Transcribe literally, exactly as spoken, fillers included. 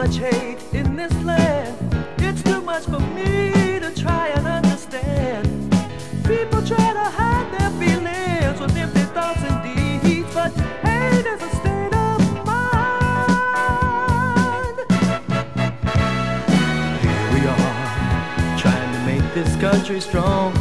much hate in this land. It's too much for me to try and understand. People try to hide their feelings with empty thoughts and deeds, but hate is a state of mind. Here we are, trying to make this country strong.